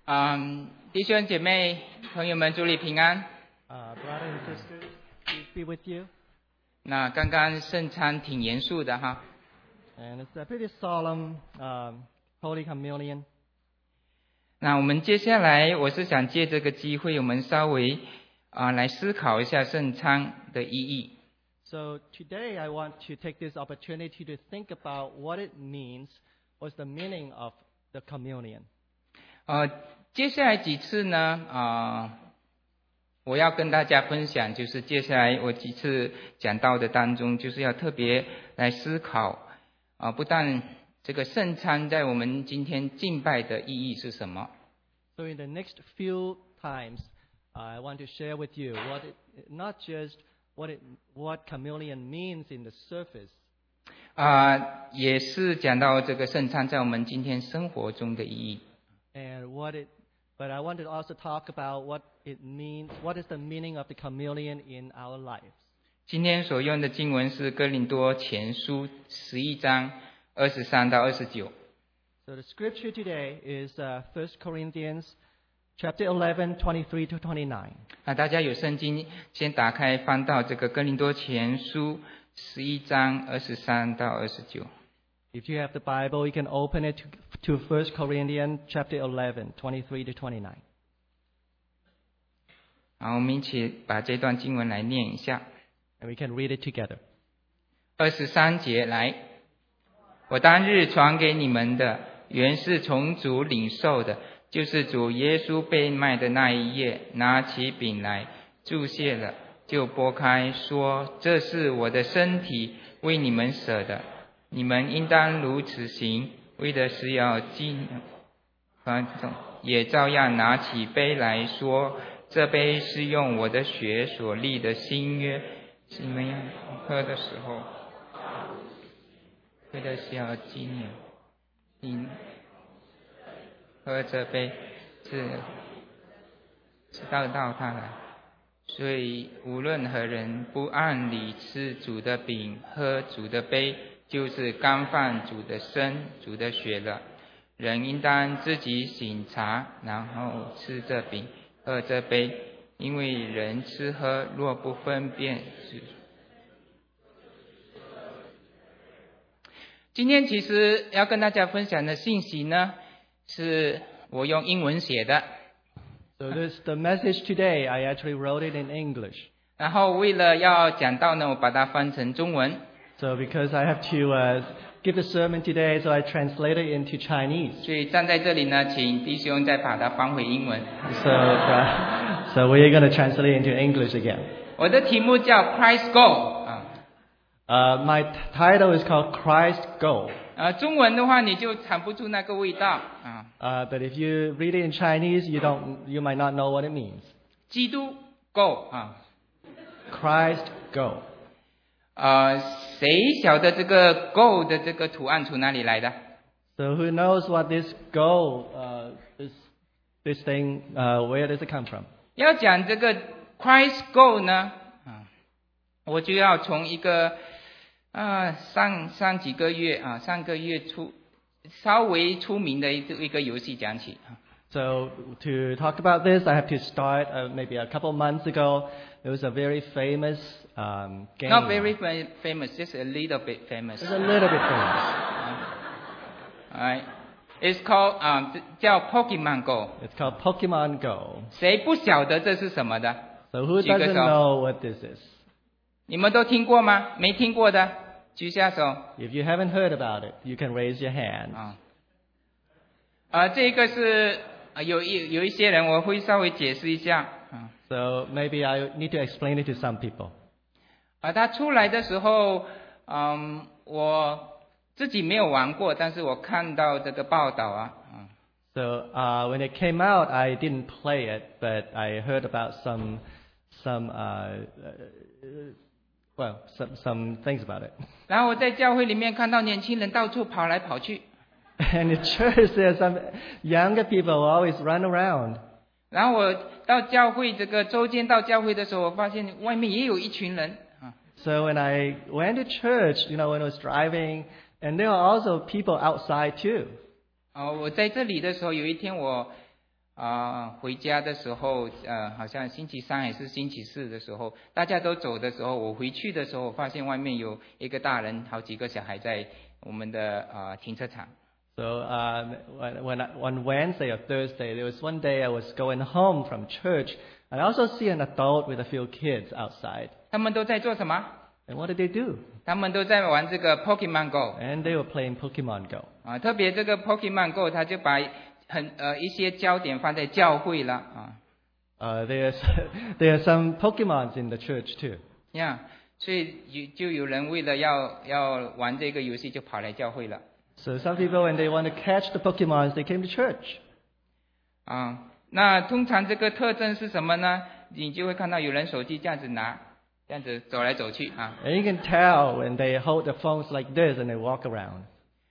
弟兄姐妹、朋友们，主里平安。 Brother and sisters, peace be with you. 那刚刚圣餐挺严肃的哈。 And it's a pretty solemn Holy Communion. 那我们接下来，我是想借这个机会，我们稍微来思考一下圣餐的意义。 So today I want to take this opportunity to think about what it means, what's the meaning of the communion. 接下来几次呢，我要跟大家分享，就是接下来我几次讲到的当中，就是要特别来思考不但这个圣餐在我们今天敬拜的意义是什么。 So in the next few times, I want to share with you not just what communion means in the surface. 也是讲到这个圣餐在我们今天生活中的意义。 But I want to also talk about what it means. What is the meaning of the communion in our lives? 今天所用的经文是哥林多前书11章23到29。 So the scripture today is 1 Corinthians chapter 11, 23 to 29. 大家有圣经，先打开翻到这个哥林多前书11章23到29。 If you have the Bible, you can open it to 1 Corinthians chapter 11, 23 to 29. 好，我们一起把这段经文来念一下。 And we can read it together. 23节来，我当日传给你们的，原是从主领受的，就是主耶稣被卖的那一夜，拿起饼来，祝谢了，就拨开，说：“这是我的身体，为你们舍的。你们应当如此行，为的是要纪念。”也照样拿起杯来说：“这杯是用我的血所立的新约，你们要喝的时候，为的是要纪念。你喝这杯是到他来。所以无论何人不按理吃主的饼，喝主的杯，就是干犯主的身、主的血了。人应当自己醒察，然后吃这饼，喝这杯，因为人吃喝若不分辨。今天其实要跟大家分享的信息呢，是我用英文写的。 So the message today, I actually wrote it in English. 然后为了要讲到呢，我把它翻成中文。 So because I have to give the sermon today, so I translated it into Chinese. 所以站在这里呢，请弟兄再把它翻回英文。 So we're going to translate into English again. 我的题目叫 Christ Go。 My title is called Christ Go. 中文的话你就尝不出那个味道 But if you read it in Chinese, you might not know what it means. 基督 Go Christ Go. 谁晓得这个 Go 的这个图案从哪里来的？ So who knows what this Go this thing where does it come from? 要讲这个 Christ Go 呢，我就要从一个上个月稍微出名的一个游戏讲起。 So to talk about this, I have to start maybe a couple months ago. There was a very famous game. Not very famous, just a little bit famous. It's a little bit famous. Alright, it's called 叫 Pokemon Go. It's called Pokemon Go. 谁不晓得这是什么的？ So who 举个 doesn't 手。 know what this is? 你们都听过吗？没听过的举下手。 If you haven't heard about it, you can raise your hand. 这个是有一些人我会稍微解释一下。 So maybe I need to explain it to some people. 它出来的时候，我自己没有玩过，但是我看到这个报道 So when it came out, I didn't play it, but I heard about some things about it. 然后我在教会里面看到年轻人到处跑来跑去。 And in church, there are some younger people who always run around. 然后我到教会这个周间到教会的时候，我发现外面也有一群人。 So when I went to church, when I was driving, and there are also people outside too. 我在这里的时候，有一天我回家的时候，好像星期三还是星期四的时候，大家都走的时候，我回去的时候，我发现外面有一个大人，好几个小孩在我们的停车场。 So on Wednesday or Thursday, there was one day I was going home from church, and I also see an adult with a few kids outside. 他们都在做什么？ And what did they do? 他们都在玩这个 Pokemon Go。 And they were playing Pokemon Go. 特别这个 Pokemon Go， 他就把一些焦点放在教会了 There are some Pokemons in the church too. 所以就有人为了要玩这个游戏，就跑来教会了。 So some people, when they want to catch the Pokemons, they came to church. 那通常这个特征是什么呢？你就会看到有人手机这样子拿，这样子走来走去 And you can tell when they hold the phones like this and they walk around.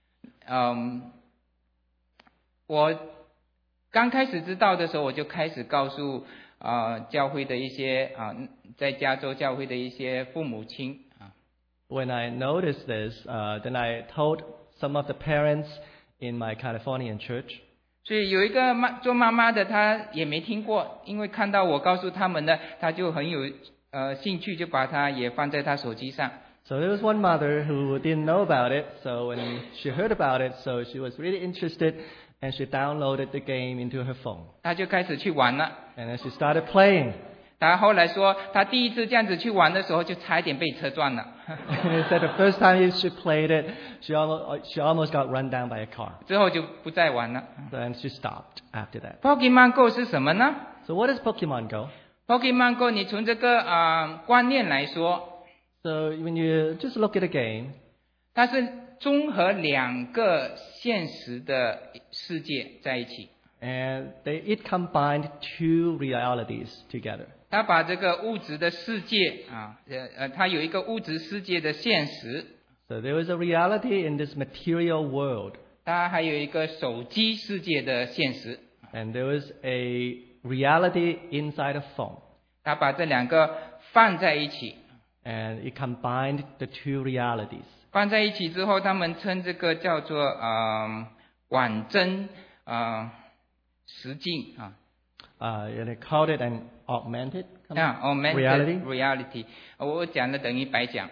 我刚开始知道的时候，我就开始告诉教会的一些在加州教会的一些父母亲 When I noticed this, then I told some of the parents in my Californian church. 所以有一个做妈妈的，她也没听过，因为看到我告诉他们的，她就很有兴趣，就把它也放在她手机上。 So there was one mother who didn't know about it. So when she heard about it, so she was really interested, and she downloaded the game into her phone. 她就开始去玩了。 And then she started playing. 她后来说，她第一次这样子去玩的时候，就差一点被车撞了。 And he said the first time she played it, she almost got run down by a car. 之后就不再玩了。 Then she stopped after that. Pokemon Go 是什么呢？ So what is Pokemon Go? Pokemon Go， 你从这个观念来说， So when you just look at a game, 它是综合两个现实的世界在一起。 and it combined two realities together. 它把这个物质的世界它有一个物质世界的现实， So there is a reality in this material world, 它还有一个手机世界的现实。 and there is a reality inside a phone. 它把这两个放在一起， And it combined the two realities. 放在一起之后，他们称这个叫做广真实境 And they called it an augmented augmented reality。我讲的等于白讲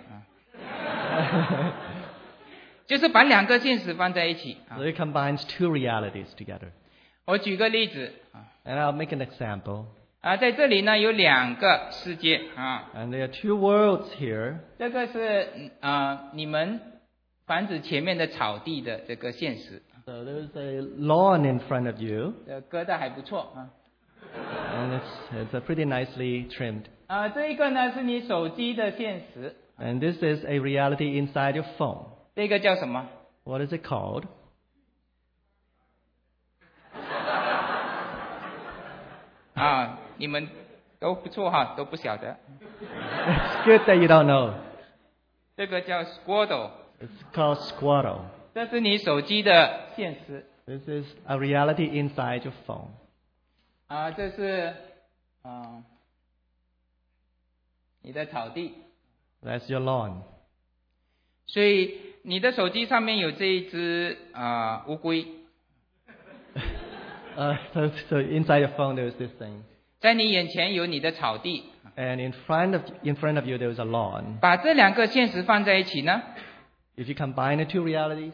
就是把两个现实放在一起。 So it combines two realities together. 我举个例子 And I'll make an example. 在这里呢有两个世界 And there are two worlds here. 这个是你们房子前面的草地的这个现实。 So there's a lawn in front of you, 割得还不错 and it's pretty nicely trimmed. 这一个呢是你手机的现实。 And this is a reality inside your phone. 这个叫什么？ What is it called? 你们都不错都不晓得。 It's good that you don't know. 这个叫 Squirtle， It's called Squirtle. 这是你手机的现实。 This is a reality inside your phone. 这是你的草地。 That's your lawn. 所以你的手机上面有这一只乌龟。 So inside your phone there is this thing. 在你眼前有你的草地。 And in front of you there is a lawn. 把这两个现实放在一起呢？ If you combine the two realities,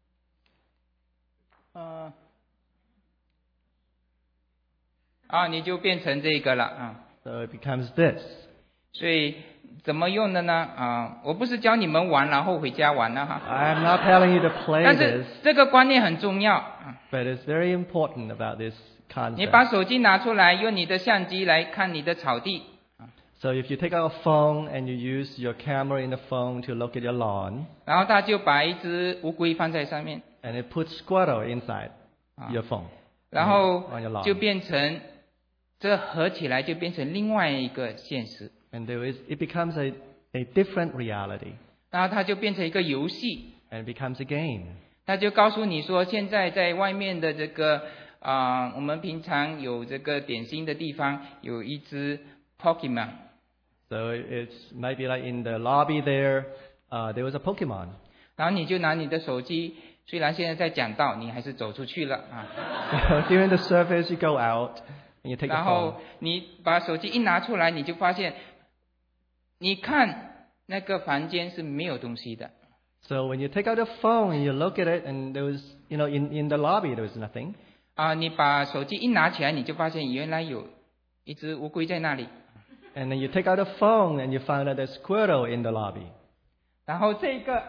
你就变成这个了 so it becomes this. 所以怎么用的呢？我不是教你们玩然后回家玩了 I'm not telling you to play 但是 this, 这个观念很重要。 but it's very important about this 你 concept. 把手机拿出来，用你的相机来看你的草地。 So if you take out a phone and you use your camera in the phone to look at your lawn, 然后他就把一只乌龟放在上面， and it puts Squirtle inside your phone, 然后 on your lawn. 就变成这合起来就变成另外一个现实， And it becomes a different reality, 然后它就变成一个游戏， and it becomes a game. 他就告诉你说，现在在外面的这个我们平常有这个点心的地方有一只 Pokemon， So it's maybe like in the lobby there was a Pokemon. 然后你就拿你的手机虽然现在在讲道，你还是走出去了啊。 During the service, you go out and you take the 然 phone. 后你把手机一拿出来，你就发现，你看那个房间是没有东西的。 So when you take out the phone and you look at it, and there was, in the lobby there was nothing. 你把手机一拿起来，你就发现原来有一只乌龟在那里。 And then you take out the phone and you find out there's squirrel in the lobby. 然后这个，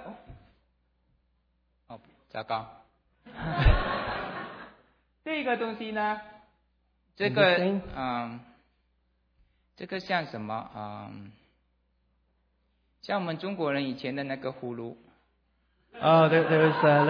糟糕，这个东西呢，这个这个像什么像我们中国人以前的那个葫芦。 Oh, there was a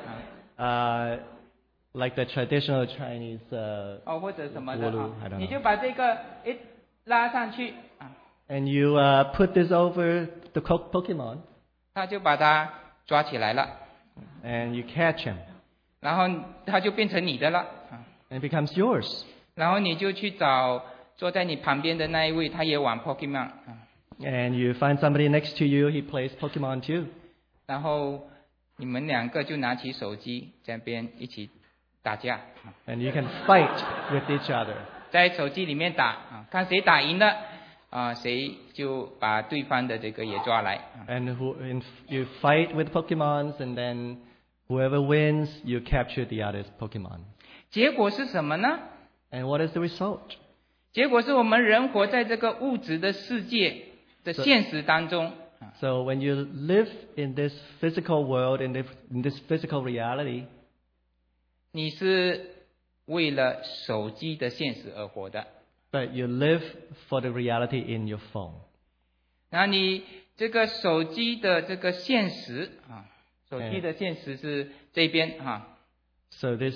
little, like the traditional Chinese. 或者什么的 I don't know. 你就把这个一拉上去 And you put this over the Pokemon. 他就把它抓起来了。 And you catch him. 然后它就变成你的了。 And it becomes yours. 然后你就去找坐在你旁边的那一位，他也玩 Pokemon。 And you find somebody next to you, he plays Pokemon too. 然后你们两个就拿起手机在那边一起打架。 And you can fight with each other. 在手机里面打看谁打赢了谁就把对方的这个也抓来。 And you fight with Pokemons, and then whoever wins, you capture the other's Pokemon. 结果是什么呢？ And what is the result? 结果是我们人活在这个物质的世界的现实当中。 So when you live in this physical world, in this physical reality, 你是为了手机的现实而活的。 but you live for the reality in your phone. 那你这个手机的这个现实手机的现实是这边 So the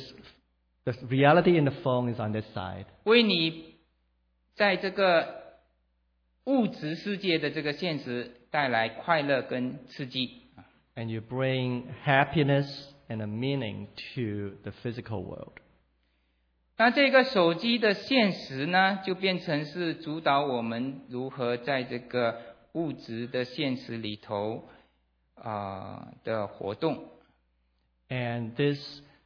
reality in the phone is on this side. 为你在这个物质世界的这个现实带来快乐跟刺激。 And you bring happiness and a meaning to the physical world. 那这个手机的现实呢，就变成是主导我们如何在这个物质的现实里头的活动。 And this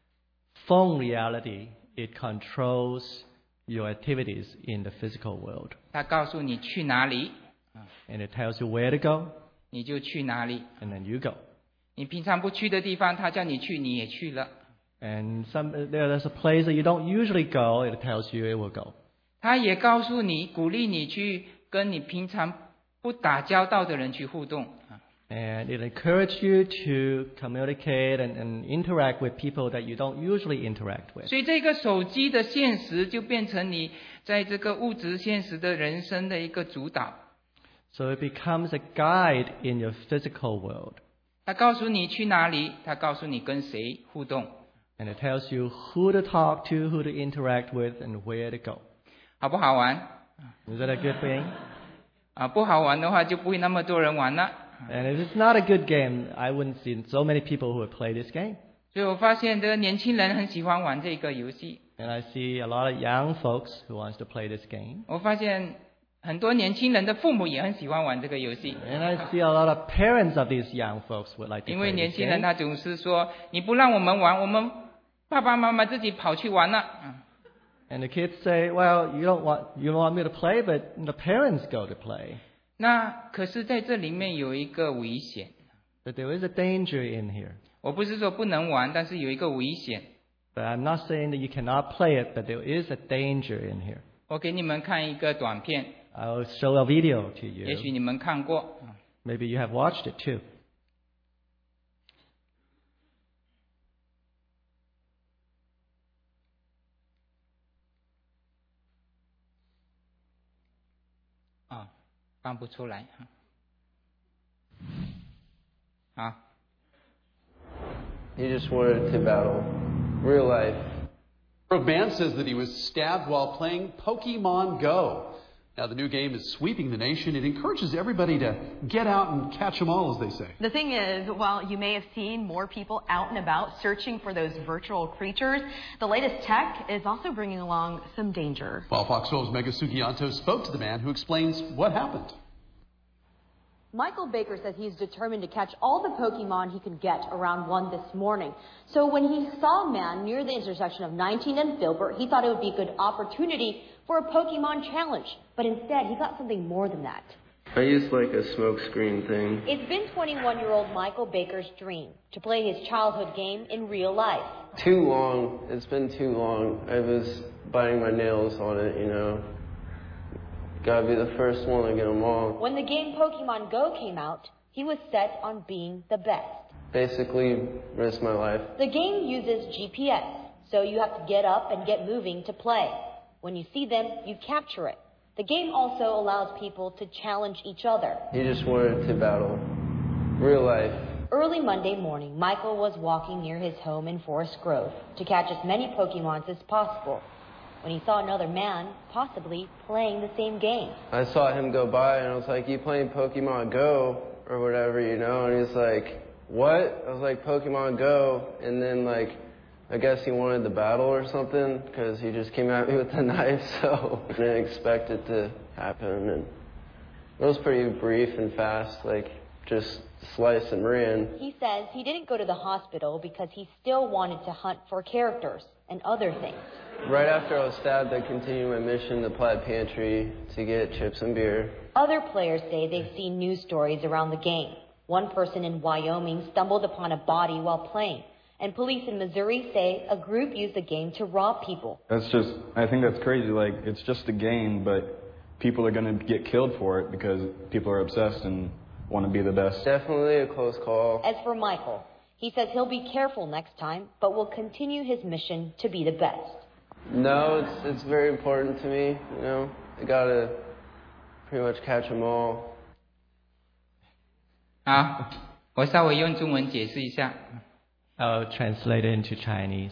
phone reality, it controls your activities in the physical world. 它告诉你去哪里 And it tells you where to go, 你就去哪里。 and then you go. 你平常不去的地方，它叫你去，你也去了。 And there's a place that you don't usually go, it tells you it will go. 它也告诉你，鼓励你去跟你平常不打交道的人去互动。 And it encourages you to communicate and interact with people that you don't usually interact with. 所以这个手机的现实就变成你在这个物质现实的人生的一个主导。 So it becomes a guide in your physical world. 它告诉你去哪里，它告诉你跟谁互动。 And it tells you who to talk to, who to interact with, and where to go. 好不好玩？ Is that a good thing? 不好玩的话就不会那么多人玩了。 And if it's not a good game, I wouldn't see so many people who would play this game. 所以我发现这个年轻人很喜欢玩这个游戏。 And I see a lot of young folks who wants to play this game. 我发现很多年轻人的父母也很喜欢玩这个游戏。 And I see a lot of parents of these young folks would like to 因为 play 年 this 轻人 game. 他总是说，你不让我们玩，我们爸爸妈妈自己跑去玩了。 And the kids say, well, you don't want me to play, but the parents go to play. 那可是在这里面有一个危险。 But there is a danger in here. 我不是说不能玩，但是有一个危险。 But I'm not saying that you cannot play it, but there is a danger in here. 我给你们看一个短片， I'll show a video to 也许 you. 你们看过。 Maybe you have watched it too. 放不出来。好。 He just wanted to battle real life. Brooke Mann says that he was stabbed while playing Pokemon Go. Now, the new game is sweeping the nation. It encourages everybody to get out and catch them all, as they say. The thing is, while you may have seen more people out and about searching for those virtual creatures, the latest tech is also bringing along some danger. Well, Fox 12's Mega Sugianto spoke to the man who explains what happened. Michael Baker says he's determined to catch all the Pokemon he can get around 1 this morning. So when he saw a man near the intersection of 19th and Filbert, he thought it would be a good opportunity for a Pokemon challenge. But instead, he got something more than that. I used like a smoke screen thing. It's been 21-year-old Michael Baker's dream to play his childhood game in real life. Too long. It's been too long. I was biting my nails on it, you know. Gotta be the first one to get them all. When the game Pokemon Go came out, he was set on being the best. Basically, risk my life. The game uses GPS, so you have to get up and get moving to play. When you see them, you capture it. The game also allows people to challenge each other. He just wanted to battle. Real life. Early Monday morning, Michael was walking near his home in Forest Grove to catch as many Pokemons as possible when he saw another man possibly playing the same game. I saw him go by and I was like, you playing Pokemon Go or whatever, you know? And he's like, what? I was like, Pokemon Go. And then like, I guess he wanted the battle or something because he just came at me with a knife, so I didn't expect it to happen. And it was pretty brief and fast, like just slice and ran. He says he didn't go to the hospital because he still wanted to hunt for characters and other things. Right after I was stabbed, I continued my mission to Plaid Pantry to get chips and beer. Other players say they've seen news stories around the game. One person in Wyoming stumbled upon a body while playing. And police in Missouri say a group used the game to rob people. I think that's crazy. Like, it's just a game, but people are going to get killed for it because people are obsessed and want to be the best. Definitely a close call. As for Michael, he says he'll be careful next time, but will continue his mission to be the best. No, it's very important to me, you know. I gotta pretty much catch them all. 好，我稍微用中文解释一下。 I'll translate it into Chinese.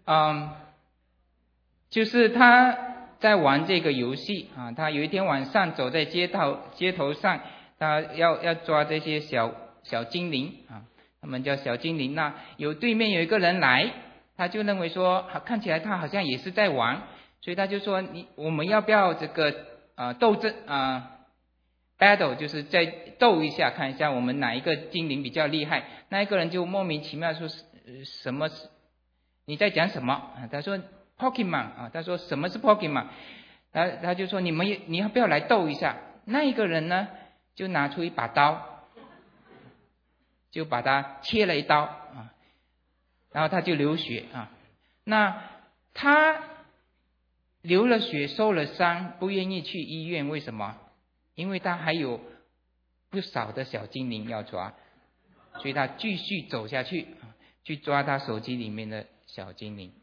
就是他在玩这个游戏啊，他有一天晚上走在街头上，他要抓这些小精灵啊，他们叫小精灵。那对面有一个人来，他就认为说，看起来他好像也是在玩，所以他就说我们要不要这个斗争battle， 就是再斗一下，看一下我们哪一个精灵比较厉害。那一个人就莫名其妙说什么？你在讲什么？他说 Pokemon 啊，他说什么是 Pokemon？ 他就说你要不要来斗一下？那一个人呢，就拿出一把刀，就把他切了一刀啊，然后他就流血啊。那他流了血，受了伤，不愿意去医院，为什么？因为他还有不少的小精灵要抓，所以他继续走下去，去抓他手机里面的小精灵。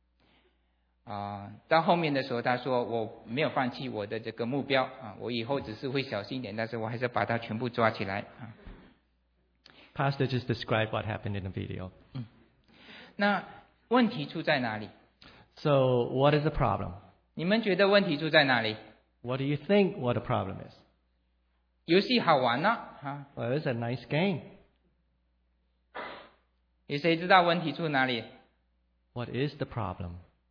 到后面的时候，他说我没有放弃我的这个目标啊，我以后只是会小心一点，但是我还是把它全部抓起来啊。 Pastor just described what happened in the video. 那问题出在哪里？ So what is the problem? 你们觉得问题出在哪里？ What do you think what the problem is? 游戏好玩呢啊， Well, it's a nice game. 有谁知道问题出哪里？ What is the problem?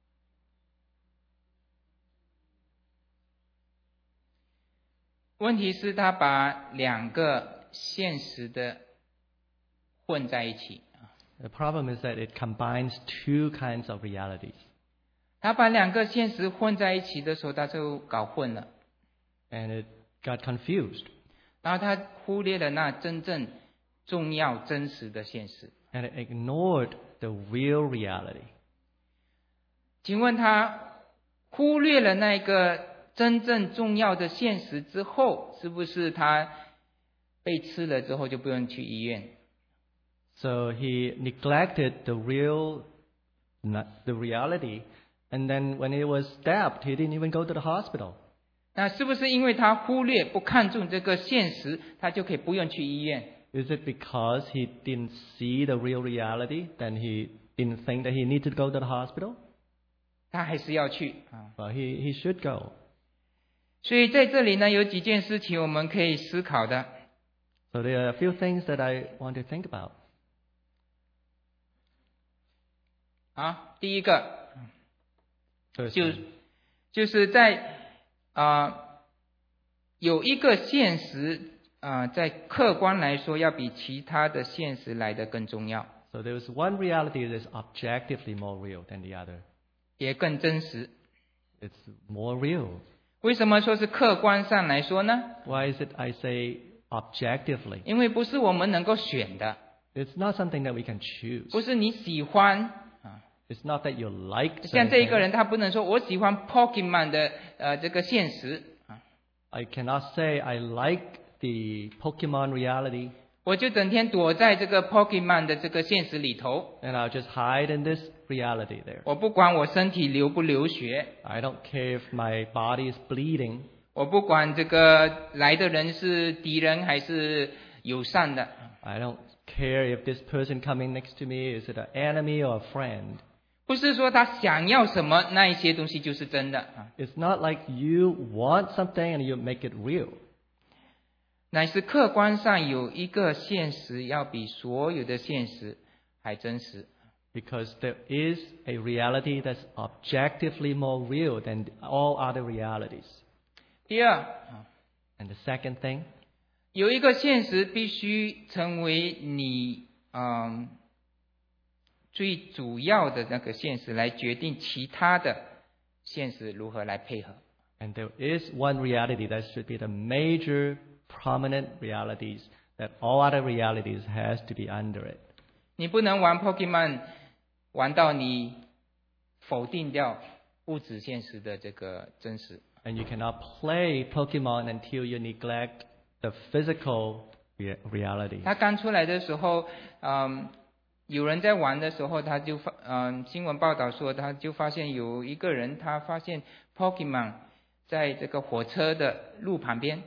问题是他把两个现实的混在一起。 The problem is that it combines two kinds of realities. 他把两个现实混在一起的时候，他就搞混了， And it got confused. 然后他忽略了那真正重要真实的现实。 And it ignored the real reality. 请问他忽略了那个真正重要的现实之后，是不是他被吃了之后就不用去医院？ So he neglected the reality, and then when he was stabbed, he didn't even go to the hospital. 那是不是因为他忽略不看重这个现实，他就可以不用去医院？ Is it because he didn't see the real reality, then he didn't think that he needed to go to the hospital? 他还是要去啊。 Well, he should go. 所以在这里呢，有几件事情我们可以思考的。 So there are a few things that I want to think about. 第一个 First, 就是在有一个现实在客观来说，要比其他的现实来得更重要， So there's one reality that is objectively more real than the other. 也更真实。 It's more real. 为什么说是客观上来说呢？ Why is it I say objectively? 因为不是我们能够选的， It's not something that we can choose. 不是你喜欢。 It's not that you like 像这一个 something. 人，他不能说我喜欢 Pokemon 的这个现实， I cannot say I like the Pokemon reality 我就整天躲在这个 Pokemon 的这个现实里头， and I'll just hide in this reality there. 我不管我身体流不流血， I don't care if my body is bleeding. 我不管这个来的人是敌人还是友善的， I don't care if this person coming next to me is it an enemy or a friend. 不是说他想要什么那一些东西就是真的， It's not like you want something and you make it real. 乃是客观上有一个现实要比所有的现实还真实。 Because there is a reality that's objectively more real than all other realities. 第二， And the second thing, 有一个现实必须成为你最主要的那个现实，来决定其他的现实如何来配合。 and there is one reality that should be the major prominent realities that all other realities has to be under it. 你不能玩 Pokemon 玩到你否定掉物质现实的这个真实。 And you cannot play Pokemon until you neglect the physical reality. 他刚出来的时候，有人在玩的时候，他就新闻报道说，他就发现有一个人，他发现 Pokemon 在这个火车的路旁边。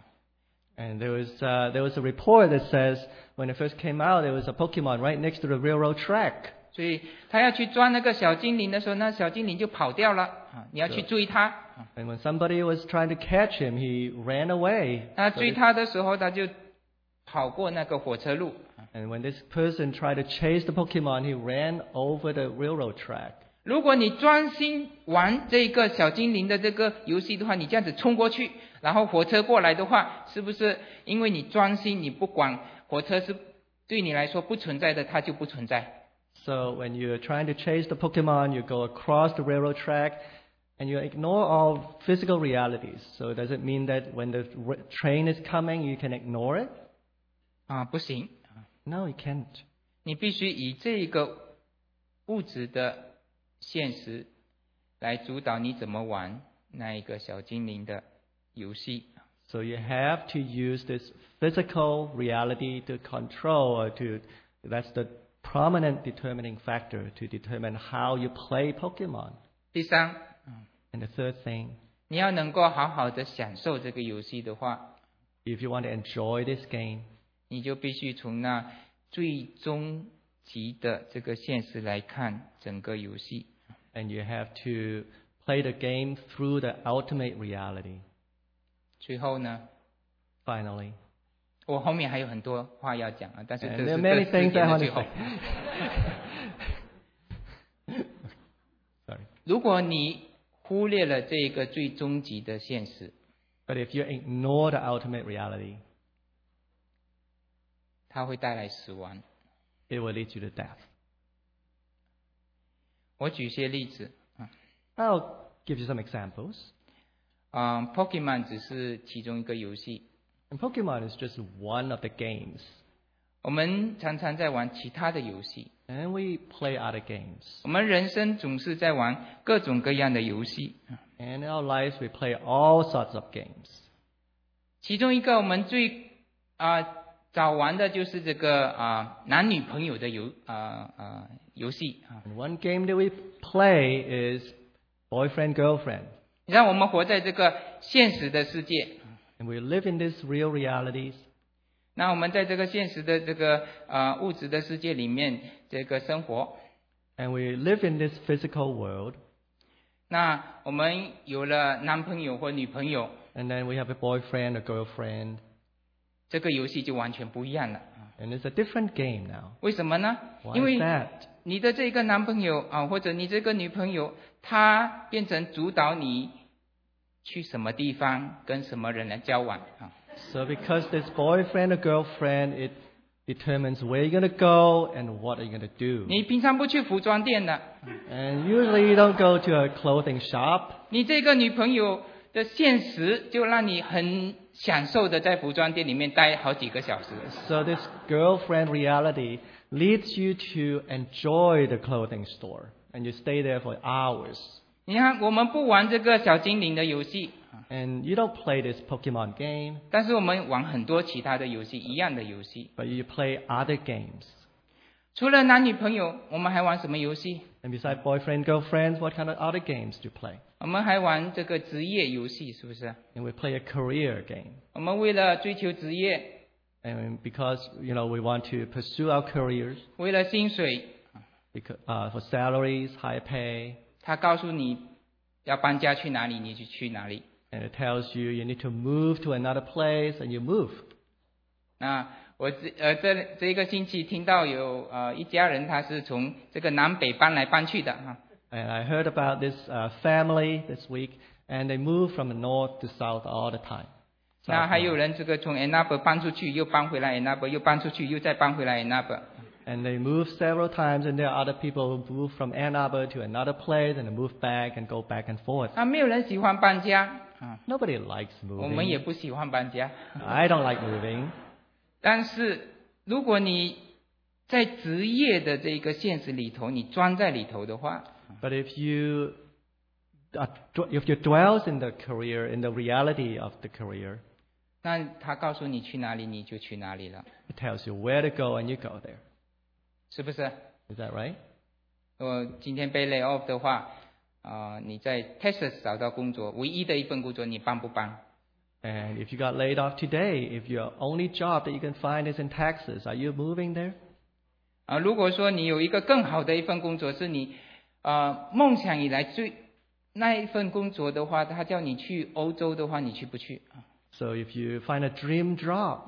And there was a report that says when it first came out, there was a Pokemon right next to the railroad track. 所以他要去抓那个小精灵的时候，那小精灵就跑掉了你要去追他。 And when somebody was trying to catch him, he ran away. 他追他的时候，他就跑过那个火车路。 And when this person tried to chase the Pokemon, he ran over the railroad track. 如果你专心玩这个小精灵的这个游戏的话，你这样子冲过去，然后火车过来的话，是不是因为你专心，你不管火车是对你来说不存在的，它就不存在。 So when you're trying to chase the Pokemon, you go across the railroad track and you ignore all physical realities. So does it mean that when the train is coming, you can ignore it? 不行， No, you can't. 你必须以这个物质的现实来主导你怎么玩那一个小精灵的游戏。 So you have to use this physical reality to control, that's the prominent determining factor to determine how you play Pokemon. 第三， And the third thing, 你要能够好好的享受这个游戏的话， if you want to enjoy this game, 你就必须从那最终极的这个现实来看整个游戏。 and you have to play the game through the ultimate reality. 最后呢， Finally, 我后面还有很多话要讲但是 and 这 there 是 are many 这 things 4点 I 的 want 最 to 后。 say. Sorry. 如果你忽略了这个最终极的现实， But if you ignore the ultimate reality, 它会带来死亡。 it will lead you to death. 我举些例子 I'll give you some examples. Pokemon 只是其中一个游戏， And Pokemon is just one of the games. 我们常常在玩其他的游戏。 And we play other games. 我们人生总是在玩各种各样的游戏。 And in our lives, we play all sorts of games. 其中一个我们最早玩的就是这个男女朋友的游戏 And one game that we play is boyfriend, girlfriend. 你让我们活在这个现实的世界， And we live in these real realities. 那我们在这个现实的这个物质的世界里面这个生活， And we live in this physical world. 那我们有了男朋友或女朋友， And then we have a boyfriend, a girlfriend. 这个游戏就完全不一样了。 And it's a different game now. 为什么呢？ Why 因 is 为 that? 你的这个男朋友或者你这个女朋友，他变成主导你去什么地方跟什么人来交往 So because this boyfriend or girlfriend, it determines where you're going to go and what are you going to do. 你平常不去服装店的， And usually you don't go to a clothing shop. 你这个女朋友的现实就让你很享受的在服装店里面待好几个小时。 So this girlfriend reality leads you to enjoy the clothing store. And you stay there for hours. 你看，我们不玩这个小精灵的游戏， And you don't play this Pokemon game, 但是我们玩很多其他的游戏，一样的游戏。 but you play other games. 除了男女朋友，我们还玩什么游戏？ And besides boyfriend, girlfriends, what kind of other games do you play? 我们还玩这个职业游戏，是不是？ And we play a career game. 我们为了追求职业， And because, we want to pursue our careers, 为了薪水， because, for salaries, high pay, 他告诉你要搬家去哪里，你就去哪里。 and it tells you you need to move to another place, and you move. 那我这个星期听到有一家人，他是从这个南北搬来搬去的哈。 And I heard about this family this week, and they move from the north to south all the time. 那还有人这个从 Ann Arbor 搬出去，又搬回来 Ann Arbor，又搬出去，又再搬回来 Ann Arbor。 And they move several times, and there are other people who move from Ann Arbor to another place, and they move back and go back and forth. 啊，没有人喜欢搬家啊， Nobody likes 我们也 moving. 不喜欢搬家。 I don't like moving. 但是如果你在职业的这个现实里头，你钻在里头的话， But if you dwells in the career, in the reality of the career, 那他告诉你去哪里，你就去哪里了， it tells you where to go, and you go there. 是不是？ Is that right? 今天被 lay off 的话，你在 Texas 找到工作，唯一的一份工作，你搬不搬？ And if you got laid off today, if your only job that you can find is in Texas, are you moving there? 如果说你有一个更好的一份工作，是你梦想以来那一份工作的话，他叫你去欧洲的话，你去不去？ So if you find a dream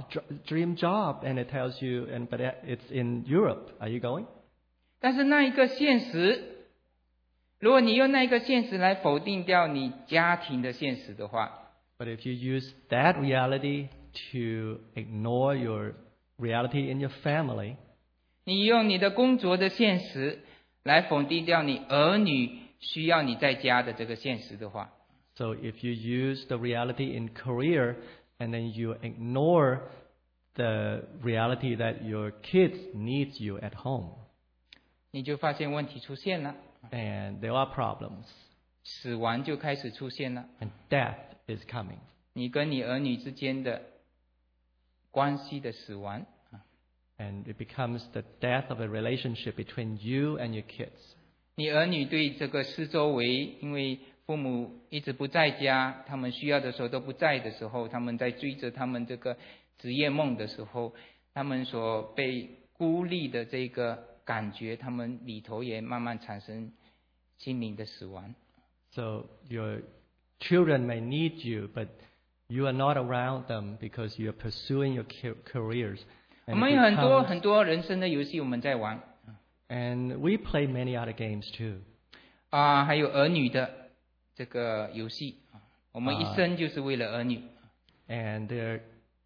job, and it tells you, but it's in Europe, are you going? 但是那一个现实，如果你用那一个现实来否定掉你家庭的现实的话， But if you use that reality to ignore your reality in your family, 你用你的工作的现实来否定掉你儿女需要你在家的这个现实的话， so if you use the reality in career and then you ignore the reality that your kids need you at home, 你就发现问题出现了， and there are problems, 死亡就开始出现了。 and death is coming. 你跟你儿女之间的关系的死亡， And it becomes the death of a relationship between you and your kids. 你儿女对这个四周围，因为父母一直不在家，他们需要的时候都不在的时候，他们在追着他们这个职业梦的时候，他们所被孤立的这个感觉，他们里头也慢慢产生心灵的死亡。 So your children may need you, but you are not around them because you are pursuing your careers. 我 And, 们 it 有很多 becomes- 很多人生的游戏我们在玩 and we play many other games too. 还有儿女的这个游戏，我们一生就是为了儿女。 And their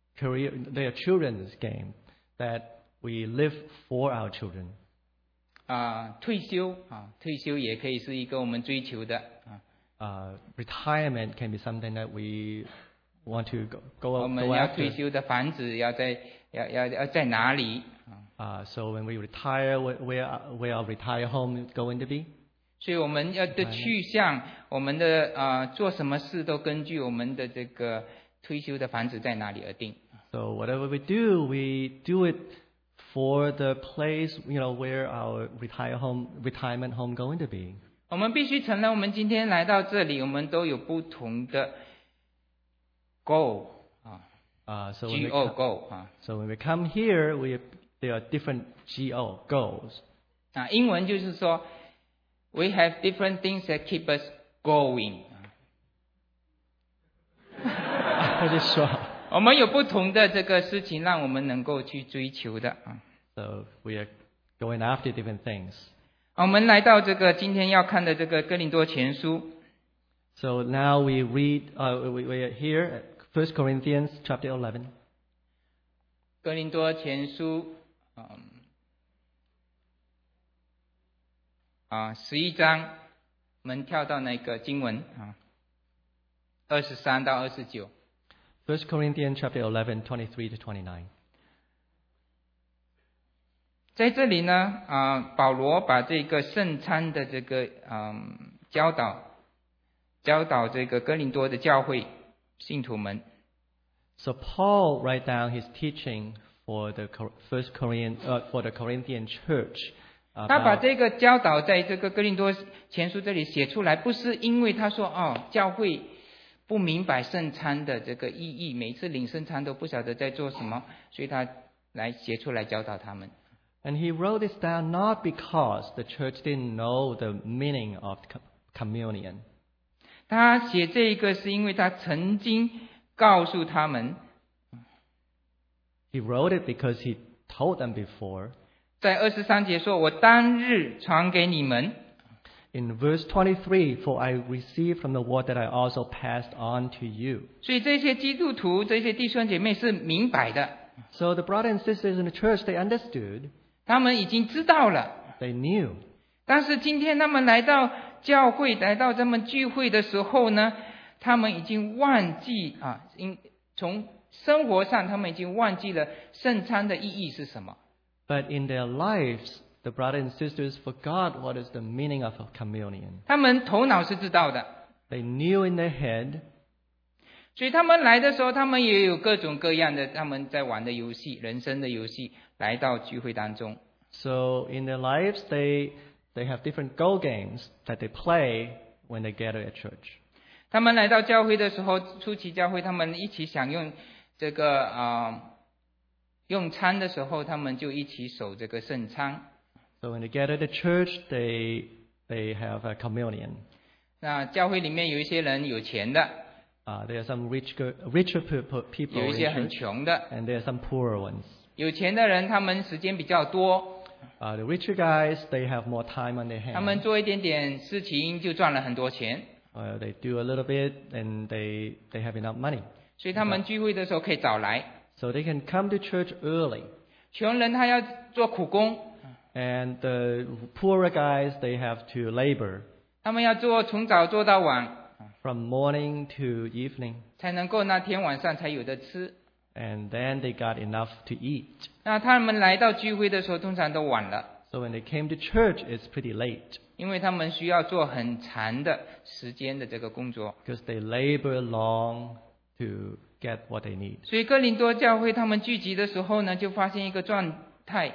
children's game that we live for our children. 退休也可以是一个我们追求的 Retirement can be something that we want to go 我们要退 after. 休的房子要在哪里？ So when we retire, where our retire home is going to be? 所以我们要的去向，我们的做什么事都根据我们的这个退休的房子在哪里而定。 So whatever we do it for the place, where our retirement home going to be. 我们必须承认，我们今天来到这里，我们都有不同的 goal So goal So when we come here, there are different goals. 英文就是说 we have different things that keep us going 我就说我们有不同的这个事情让我们能够去追求的 So we are going after different things. 我们来到这个今天要看的这个哥林多前书 So now we read, we are here at 1 Corinthians chapter 11. 哥林多前书11章，我们跳到那个经文23到29。 1 Corinthians chapter 11, 23 to 29. 在这里呢，保罗把这个圣餐的这个教导这个哥林多的教会信徒们。 So Paul write down his teaching for the Corinthian church. 他把这个教导在这个哥林多前书这里写出来，不是因为他说教会不明白圣餐的这个意义，每次领圣餐都不晓得在做什么，所以他来写出来教导他们。 And he wrote this down not because the church didn't know the meaning of communion. 他写这一个是因为他曾经告诉他们。 He wrote it because he told them before. 在23节说，我当日传给你们。 In verse 23, for I received from the word that I also passed on to you. 所以这些基督徒、这些弟兄姐妹是明白的。 So the brothers and sisters in the church, they understood. 他们已经知道了。 They knew. 但是今天他们来到教会，来到他们聚会的时候呢，他们已经忘记从生活上他们已经忘记了圣餐的意义是什么。 But in their lives, the brothers and sisters forgot what is the meaning of communion. 他们头脑是知道的。 They knew in their head. 所以他们来的时候，他们也有各种各样的他们在玩的游戏，人生的游戏，来到聚会当中。 So in their lives, they have different go games that they play when they gather at church. 他们来到教会的时候，初期教会，他们一起享用这个用餐的时候，他们就一起守这个圣餐。 So when they gather at church, they have a communion. 那教会里面有一些人有钱的。 There are some richer people 有一 in 些很 church, 穷的。 and there are some poorer ones. 有钱的人，他们时间比较多。 The richer guys, they have more time on their 他们 hands. 做一点点事情就赚了很多钱， They do a little bit, and they have enough money. 所以他们聚会的时候可以早来。 So they can come to church early. 穷人他要做苦工， And the poorer guys, they have to labor 他们要从早做到晚， from morning to evening. 才能够那天晚上才有的吃。 And then they got enough to eat. 那他们来到聚会的时候，通常都晚了， So when they came to church, it's pretty late 因为他们需要做很长的时间的这个工作。 because they labor long to get what they need. 所以哥林多教会他们聚集的时候呢，就发现一个状态。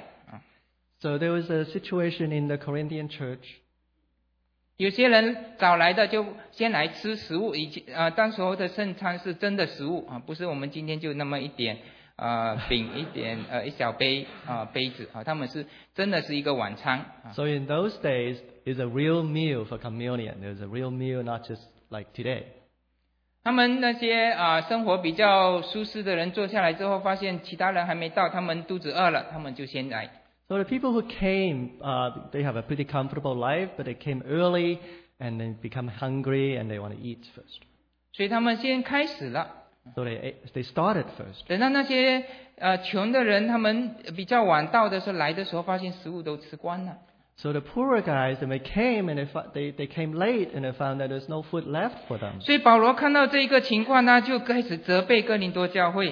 So there was a situation in the Corinthian church. 有些人早来的就先来吃食物，当时候的圣餐是真的食物不是我们今天就那么一点饼一点一小杯杯子他们是真的是一个晚餐。 So in those days, it's a real meal for communion. There's a real meal, not just like today. 他们那些生活比较舒适的人坐下来之后，发现其他人还没到，他们肚子饿了，他们就先来。 So the people who came, they have a pretty comfortable life, but they came early and then become hungry and they want to eat first. 所以他们先开始了。 So they started first. 等到那些穷的人，他们比较晚到的时候，来的时候发现食物都吃光了。 So the poorer guys, when they came and they came late and they found that there's no food left for them. 所以保罗看到这一个情况呢，就开始责备哥林多教会。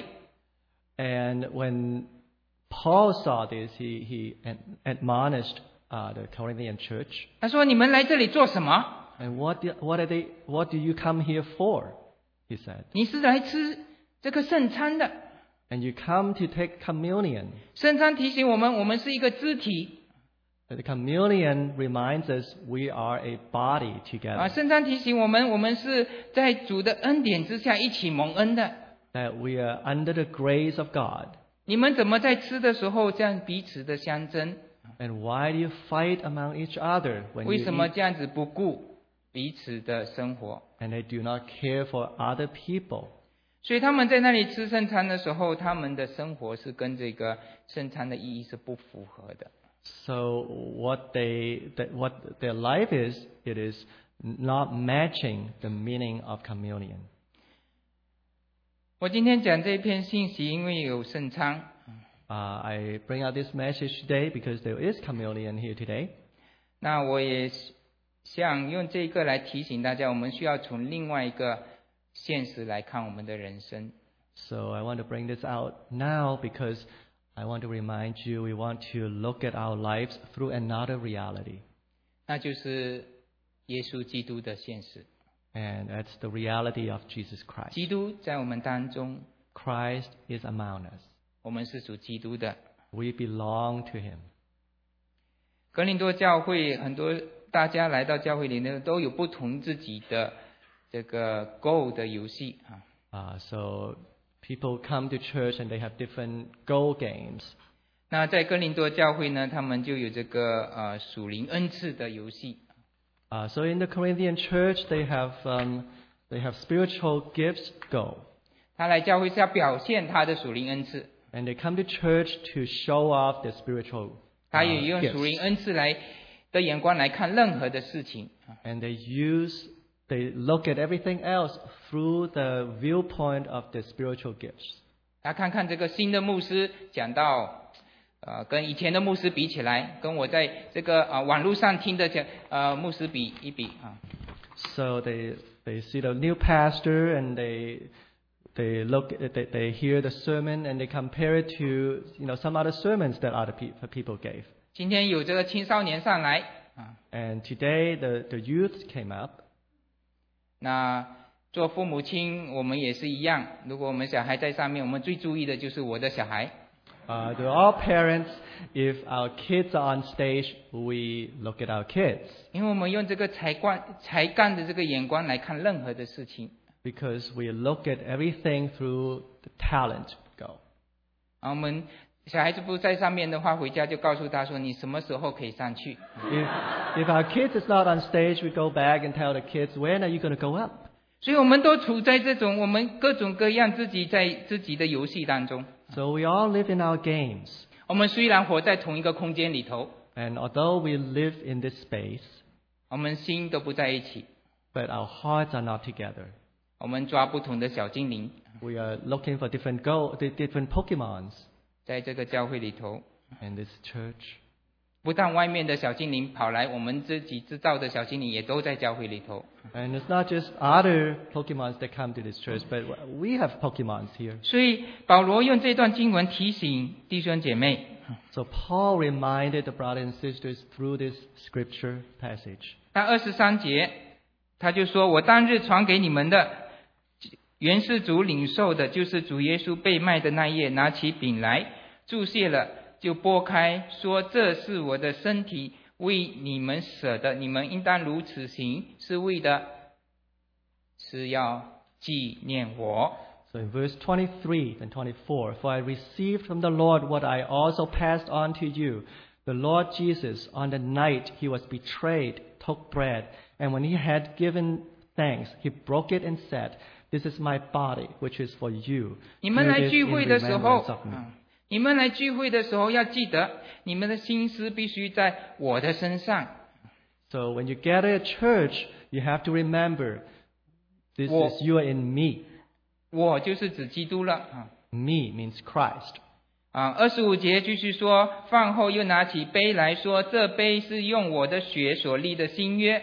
And when Paul saw this, he admonished the Corinthian church. 他说：“你们来这里做什么？ And what do you come here for? He said. 你是来吃这个圣餐的。 And you come to take communion. 圣餐提醒我们，我们是一个肢体。 The communion reminds us we are a body together. 圣餐提醒我们，我们是在主的恩典之下一起蒙恩的。 That we are under the grace of God. 你们怎么在吃的时候这样彼此的相争？ And why do you fight among each other when 为 you 什么 eat? 这样子不顾彼此的生活？ And they do not care for other people. 所以他们在那里吃圣餐的时候，他们的生活是跟这个圣餐的意义是不符合的。 So what their life is, it is not matching the meaning of communion. 我今天讲这篇信息，因为有圣餐。 I bring out this message today because there is communion here today. 那我也想用这个来提醒大家，我们需要从另外一个现实来看我们的人生。 So I want to bring this out now because I want to remind you we want to look at our lives through another reality. 那就是耶稣基督的现实。 And that's the reality of Jesus Christ. 基督在我们当中， Christ is among us. 我们是属基督的。 We belong to Him. 哥林多教会很多大家来到教会里呢，都有不同自己的这个 Go 的游戏啊。 So people come to church and they have different Go games. 那在哥林多教会呢，他们就有这个属灵恩赐的游戏。 So in the Corinthian church, they have spiritual gifts Go. 他来教会是要表现他的属灵恩赐。 And they come to church to show off their spiritual 他也用 gifts. 属灵恩赐的眼光来看任何的事情。 And they look at everything else through the viewpoint of the spiritual gifts. 他看看这个新的牧师讲到，跟以前的牧师比起来，跟我在这个网络上听的牧师比一比啊。 So they see the new pastor and they hear the sermon and they compare it to some other sermons that other people gave. 今天有这个青少年上来 And today the youth came up. 那做父母亲我们也是一样，如果我们小孩在上面，我们最注意的就是我的小孩。 To all parents, if our kids are on stage, we look at our kids. 因为我们用这个才干的这个眼光来看任何的事情。 Because we look at everything through the talent Go. 我们小孩子不在上面的话，回家就告诉他说你什么时候可以上去。 If our kids is not on stage, we go back and tell the kids, when are you going to go up? 所以我们都处在这种我们各种各样自己在自己的游戏当中。 So we all live in our games. 我们虽然活在同一个空间里头， And although we live in this space, 我们心都不在一起， but our hearts are not together. 我们抓不同的小精灵， We are looking for different Pokemons 在这个教会里头。 in this church. 不但外面的小精灵跑来，我们自己制造的小精灵也都在教会里头。 And it's not just other Pokemons that come to this church, but we have Pokemons here. 所以保罗用这段经文提醒弟兄姐妹， So Paul reminded the brothers and sisters through this scripture passage. 那23节他就说，我当日传给你们的原是主领受的，就是主耶稣被卖的那夜，拿起饼来注谢了，就拨开，说这是我的身体，为你们舍的，你们应当如此行，是为的是要纪念我。 So in verse 23 and 24, for I received from the Lord what I also passed on to you. The Lord Jesus, on the night he was betrayed, took bread, and when he had given thanks, he broke it and said, This is my body, which is for you. 你们 Do 来 this 聚 in 会的时候 remembrance of me. 你们来聚会的时候要记得，你们的心思必须在我的身上。 So when you gather at church, you have to remember, this is you are in me. 我就是指基督了。 Me means Christ. 25节继续说，饭后又拿起杯来说，这杯是用我的血所立的新约。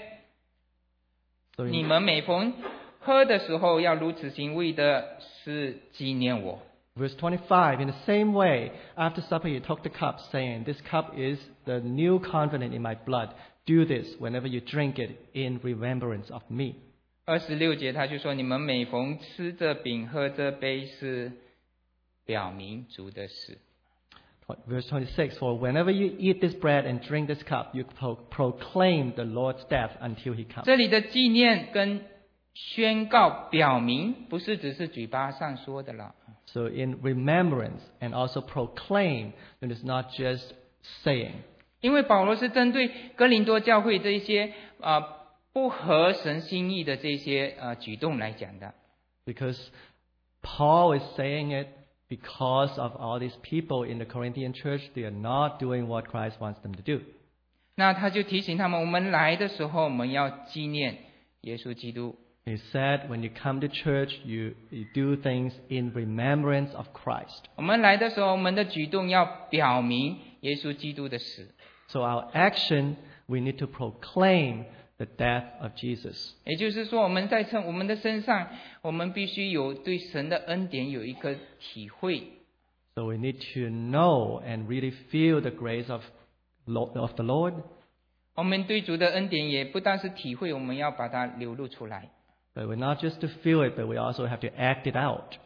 So 你 in, 们每逢喝的时候要如此行，为的是纪念我。 verse 25, in the same way, after supper he took the cup, saying, This cup is the new covenant in my blood. Do this whenever you drink it in remembrance of me. 26节他就说，你们每逢吃这饼喝这杯，是表明主的死。 Verse 26, for whenever you eat this bread and drink this cup, you proclaim the Lord's death until he comes. 这里的纪念跟宣告表明，不是只是嘴巴上说的了。 So in remembrance and also proclaim, it is not just saying. 因为保罗是针对哥林多教会这一些不合神心意的这些举动来讲的。 Because Paul is saying it because of all these people in the Corinthian church, they are not doing what Christ wants them to do. 那他就提醒他们，我们来的时候，我们要纪念耶稣基督。 He said, when you come to church, you do things in remembrance of Christ. 我们来的时候，我们的举动要表明耶稣基督的死。 So our action, we need to proclaim the death of Jesus. 也就是说，我们在我们的身上，我们必须有对神的恩典有一个体会。 So we need to know and really feel the grace of the Lord. 我们对主的恩典也不但是体会，我们要把它流露出来。 But we're not just to feel it, but we also have to act it out.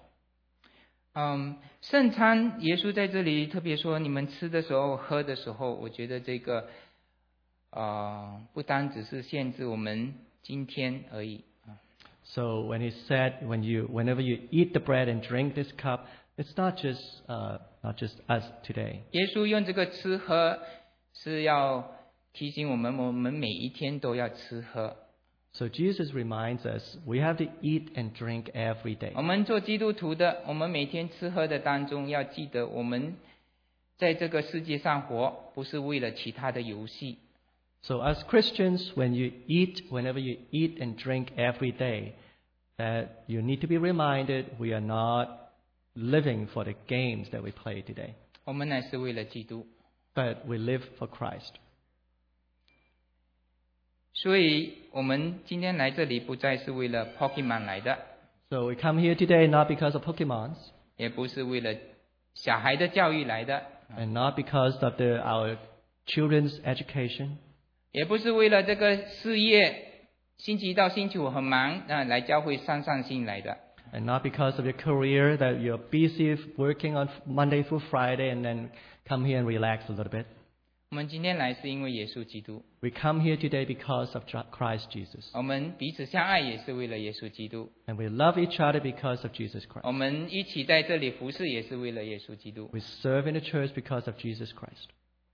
圣餐，耶稣在这里特别说，你们吃的时候、喝的时候，我觉得这个不单只是限制我们今天而已。 So when he said, whenever you eat the bread and drink this cup, it's not just us today. 耶稣用这个吃喝是要提醒我们每一天都要吃喝。 So Jesus reminds us we have to eat and drink every day. 我们做基督徒的，我们每天吃喝的当中，要记得我们在这个世界上活，不是为了其他的游戏。 So as Christians, whenever you eat and drink every day, that you need to be reminded we are not living for the games that we play today, 我们乃是为了基督。 but we live for Christ. 所以我们今天来这里不再是为了 Pokemon 来的， So we come here today not because of Pokemons, 也不是为了小孩的教育来的， and not because of our children's education, 也不是为了这个事业，星期一到星期五很忙来教会上心来的。 and not because of your career that you're busy working on Monday through Friday and then come here and relax a little bit. 我们今天来是因为耶稣基督， We come here today because of Christ Jesus. 我们彼此相爱也是为了耶稣基督， And we love each other because of Jesus Christ. 我们一起在这里服侍也是为了耶稣基督。 We serve in the church because of Jesus Christ.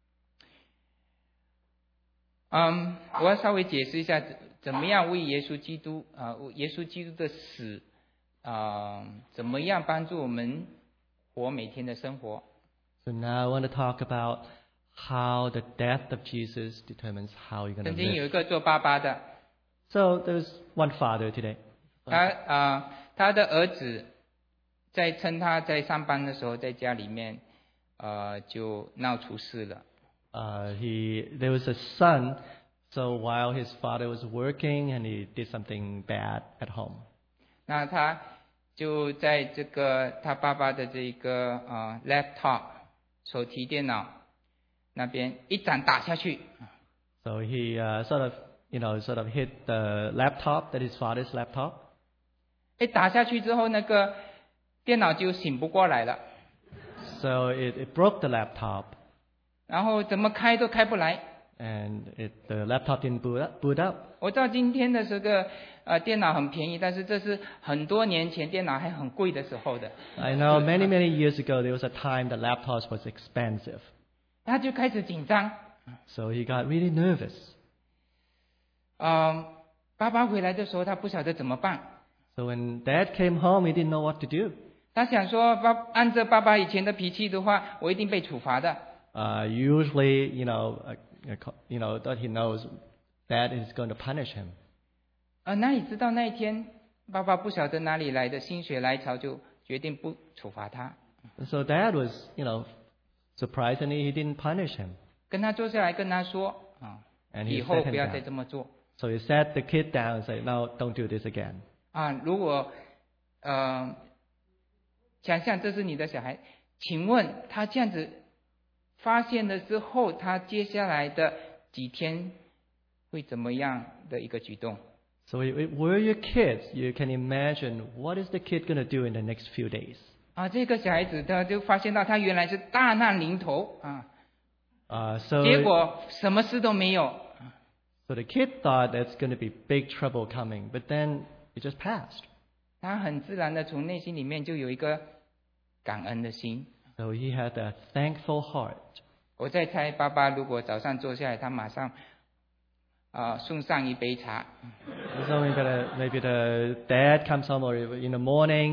我要稍微解释一下怎么样为耶稣基督耶稣基督的死怎么样帮助我们活每天的生活。 So now I want to talk about how the death of Jesus determines how you're going to 曾经有 live. 一个做爸爸的， So there's one father today. 他的儿子趁他在上班的时候，在家里面就闹出事了。 There was a son, so while his father was working and he did something bad at home. 那他就在这个他爸爸的这个laptop 手提电脑那边一掌打下去。 So he sort of hit the laptop, that his father's laptop. 一打下去之后，那个电脑就醒不过来了， So it broke the laptop, 然后怎么开都开不来。 and the laptop didn't boot up. 我知道今天的这个电脑很便宜，但是这是很多年前电脑还很贵的时候的。 I know many years ago there was a time the laptops was expensive. 他就开始紧张。 So he got really nervous. 爸爸回来的时候，他不晓得怎么办。 So when Dad came home, he didn't know what to do. 他想说，按照爸爸以前的脾气的话，我一定被处罚的。 Usually, that he knows Dad is going to punish him. 哪里知道那一天，爸爸不晓得哪里来的心血来潮，就决定不处罚他。 So Dad was, surprisingly, he didn't punish him. 跟他坐下来跟他说 And 以 he 后 sat 不 him 要再 down. 这么做。 So he sat the kid down and said, "No, don't do this again." 如果想象这是你的小孩，请问他这样子发现了之后，他接下来的几天会怎么样的一个举动？ So if it were your kids, you can imagine what is the kid going to do in the next few days. 这个小孩子他就发现到他原来是大难临头结 So 果什么事都没有。 the kid thought that's going to be big trouble coming, but then it just passed. 他很自然的从内心里面就有一个感恩的心。 So he had a thankful heart. 我在猜，爸爸如果早上坐下来，他马上送上一杯茶。 So maybe the dad comes home or in the morning,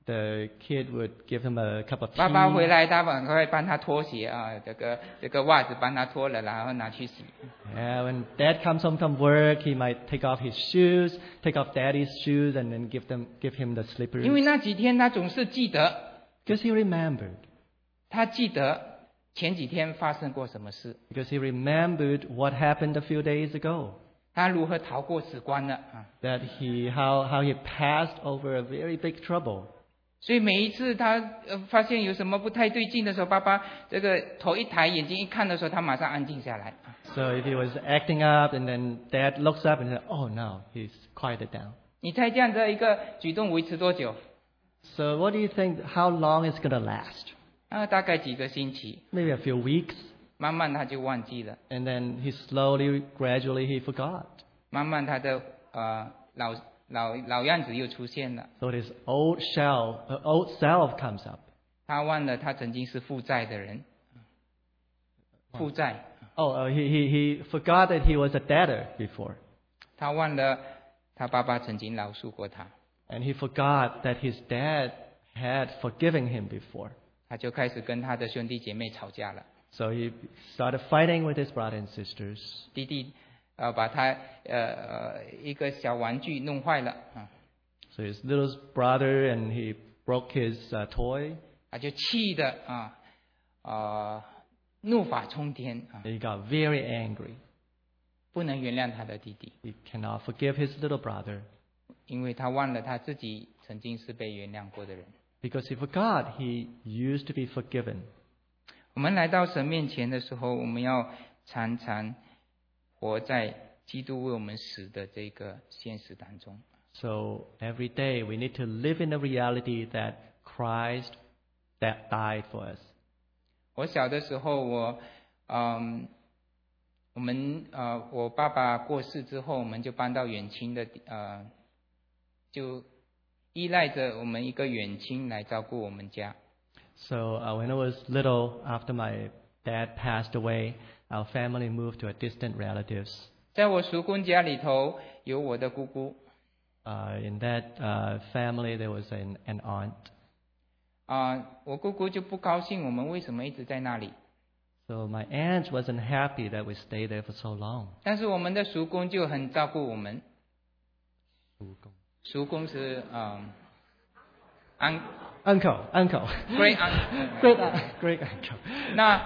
the kid would give him a cup of 爸爸回 tea. 来，他赶快帮他脱鞋啊，这个袜子帮他脱了，然后拿去洗。 Yeah, when dad comes home from work, he might take off his shoes, take off daddy's shoes, and then give him the 因为 slippers. 那几天他总是记得， Because he remembered. 他记得前几天发生过什么事， Because he remembered what happened a few days ago. 他如何逃过死关了啊。 That how he passed over a very big trouble. 所以每一次他发现有什么不太对劲的时候，爸爸这个头一抬，眼睛一看的时候，他马上安静下来。 So if he was acting up and then dad looks up and says, oh no, he's quieted down. 你猜这样的一个举动维持多久？ So what do you think, how long it's going to last? 大概几个星期， Maybe a few weeks. 慢慢他就忘记了， And then gradually he forgot. 慢慢他的老样子又出现了。 So his old self comes up. 他忘了他曾经是负债的人，负债。 he forgot that he was a debtor before. 他忘了他爸爸曾经饶恕过他， And he forgot that his dad had forgiven him before. 他就开始跟他的兄弟姐妹吵架了。 So he started fighting with his brothers and sisters. 弟弟把他一个小玩具弄坏了啊， So his little brother, and he broke his toy. 他就气的怒发冲天啊， He got very angry. 不能原谅他的弟弟， He cannot forgive his little brother 因为他忘了他自己曾经是被原谅过的人。 because he forgot he used to be forgiven. 我们来到神面前的时候，我们要常常活在基督为我们死的这个现实当中。 So every day we need to live in the reality that Christ that died for us. 我小的时候，我爸爸过世之后，我们就搬到远亲的就依赖着我们一个远亲来照顾我们家。 So when I was little, after my dad passed away, our family moved to a distant relatives. 在我叔公家里头有我的姑姑， In that family, there was an aunt. 我姑姑就不高兴我们为什么一直在那里， So my aunt wasn't happy that we stayed there for so long. 但是我们的叔公就很照顾我们。叔公是 Uncle. great uncle， Great uncle. 那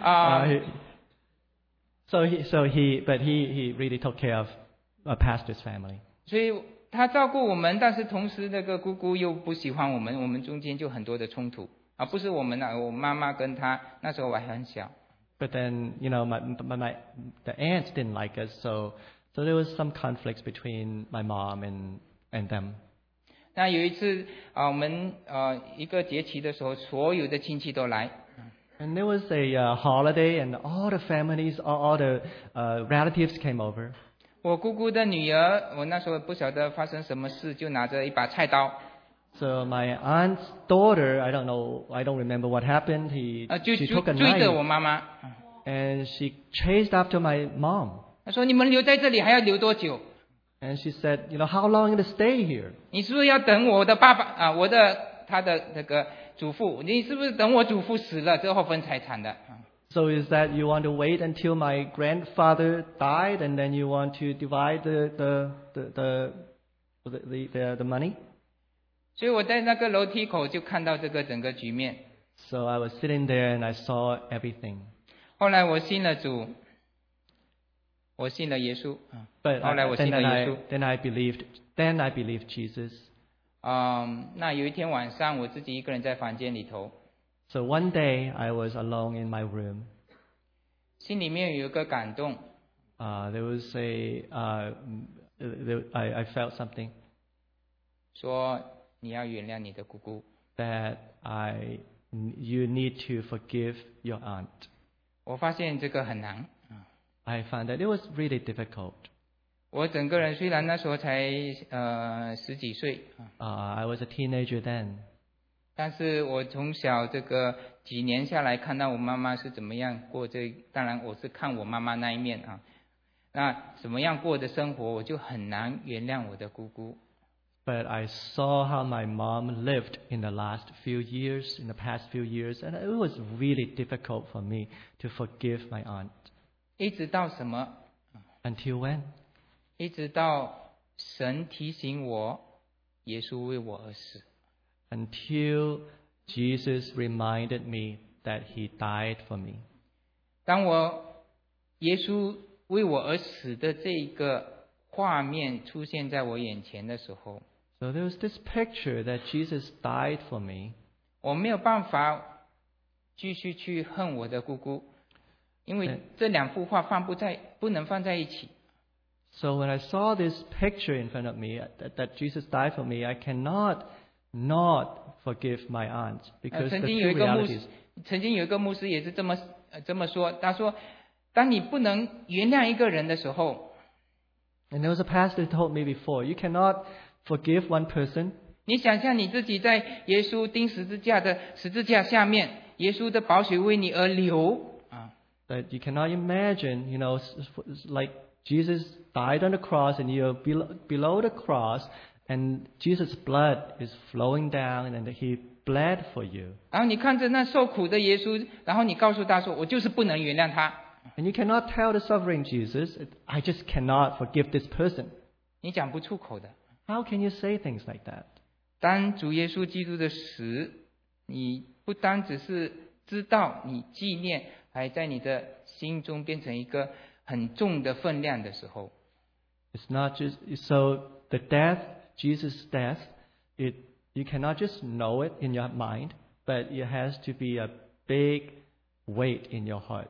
but he really took care of a pastor's family. 所以他照顾我们，但是同时那个姑姑又不喜欢我们，我们中间就很多的冲突啊，不是我们我妈妈跟他那时候我还很小。 But then, the aunt didn't like us, so there was some conflicts between my mom and them. 那有一次我们一个节期的时候，所有的亲戚都来， And there was a holiday, and all the families, all the relatives came over. 我姑姑的女儿，我那时候不晓得发生什么事，就拿着一把菜刀， So my aunt's daughter, I don't remember what happened. 就 She took a 追着我 knife 妈妈， and she chased after my mom. 她说：“你们留在这里还要留多久？ And she said, how long are you going to stay here? 你是不是要等我的爸爸他的那个祖父？你是不是等我祖父死了之后分财产的？” So is that you want to wait until my grandfather died and then you want to divide the money? 所以我在那个楼梯口就看到这个整个局面。 So I was sitting there and I saw everything. 后来我信了主，我信了耶稣。 But 后来我信了耶稣。 then I believed Jesus. 那有一天晚上，我自己一个人在房间里头， So one day I was alone in my room. 心里面有一个感动， There was I felt something 说你要原谅你的姑姑。 that you need to forgive your aunt. 我发现这个很难。 I found that it was really difficult. 我整个人虽然那时候才10几岁， I was a teenager then. 但是我从小这个几年下来，看到我妈妈是怎么样过当然我是看我妈妈那一面啊，那怎么样过的生活，我就很难原谅我的姑姑。 but I saw how my mom lived in the past few years, and it was really difficult for me to forgive my aunt. 一直到什么？ Until when? 一直到神提醒我，耶稣为我而死。 Until Jesus reminded me that He died for me. 当耶稣为我而死的这个画面出现在我眼前的时候， So there was this picture that Jesus died for me. 我没有办法继续去恨我的姑姑，因为这两幅画不能放在一起。 So when I saw this picture in front of me, that Jesus died for me, I cannot not forgive my aunt because the 曾经有 two 一个牧 realities. 师，曾经有一个牧师也是这么说，他说，当你不能原谅一个人的时候， And there was a pastor who told me before, you cannot forgive one person. 你想象你自己在耶稣钉十字架的十字架下面，耶稣的宝血为你而流啊， That you cannot imagine, like Jesus died on the cross and you're below the cross and Jesus' blood is flowing down and He bled for you. 然后你看着那受苦的耶稣，然后你告诉他说，我就是不能原谅他。 And you cannot tell the suffering Jesus, I just cannot forgive this person. 你讲不出口的。 How can you say things like that? 当主耶稣基督的死，你不单只是知道，你纪念，还在你的心中变成一个很重的分量的时候， It's not just so the death, Jesus' death, you cannot just know it in your mind, but it has to be a big weight in your heart.